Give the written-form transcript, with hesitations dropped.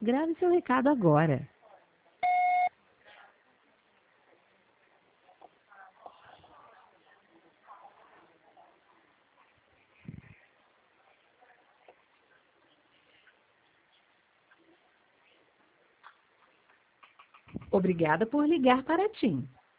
Grave seu recado agora. Obrigada por ligar para a TIM.